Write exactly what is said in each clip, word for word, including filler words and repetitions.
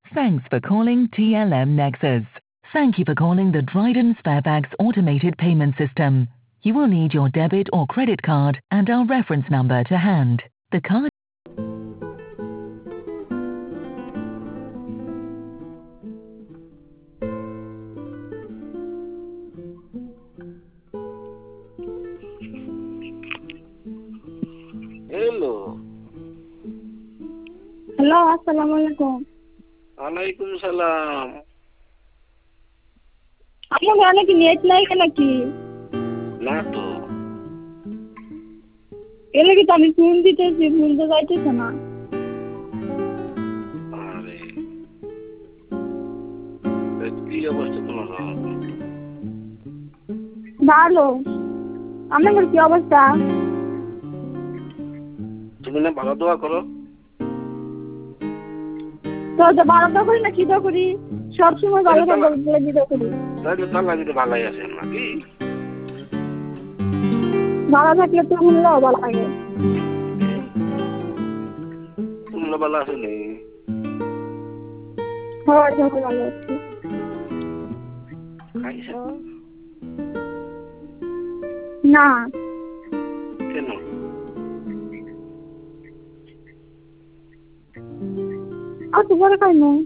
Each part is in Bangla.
Thanks for calling T L M Nexus. Thank you for calling the Dryden Sparebags automated payment system. You will need your debit or credit card and our reference number to hand. The card. Hello. Hello, assalamu alaikum. Alaikum salam. আপনার ঘরে কি নেট নাই নাকি? না তো। এলে কি আমি ফোন দিতেছি ফোন তো যাইতেছে না। আরে কি অবস্থা তোমার? ভালো। আপনার কি অবস্থা? তুমি না ভালো দোয়া করো? তো যে ভালো তো করি না কি তো করি সবসময় ভালো থাকবো বলে দিতে করি। তাহলে তো আল্লাহ দিতে ভালোই আছে নাকি? ভালো থাকলে তো শুনলেও ভালো লাগে। তুমি ভালো আছো নি? হয় যখন ভালো আছি। খাইছো? না। কেন? আর তো বড় খাই না।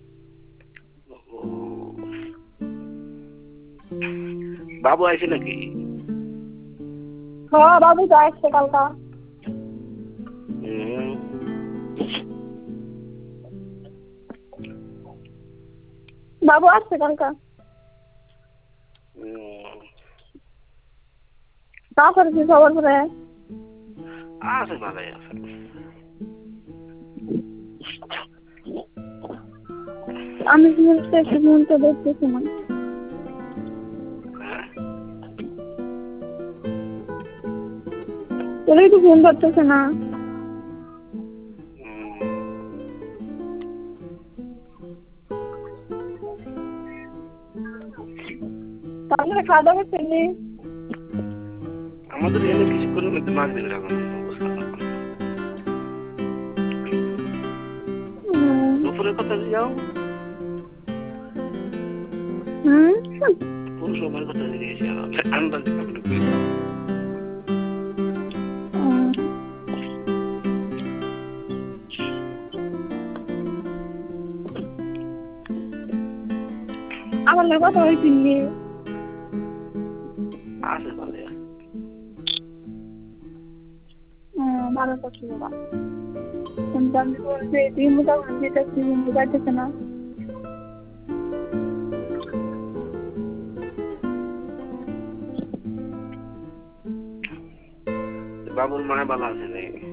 বাবু আইছে নাকি? হ্যাঁ বাবু তো আসছে কালকা। বাবু আসছে কালকা। তারপরে কি খবর পরে? আছে ভালোই আছে। আমি শুনতে শুনতে দেখতেছি না। তোরা তো ফোন করতেছে না। তাহলে খাওয়া দাওয়া করছেন? আমাদের এখানে কিছুক্ষণ মধ্যে মাছ দেবে এখন দুপুরে কথা যাও। হুম কোন সময় কথা দিয়েছি আন্দাজ আমার না কথা হয়েছিলি আছে ভালো ভালো থাকি বাবা কিন্তু আমি বলছি তুই মোটামুটি যাইতেছে না। বাবুর মায় ভালো আছে নাকি?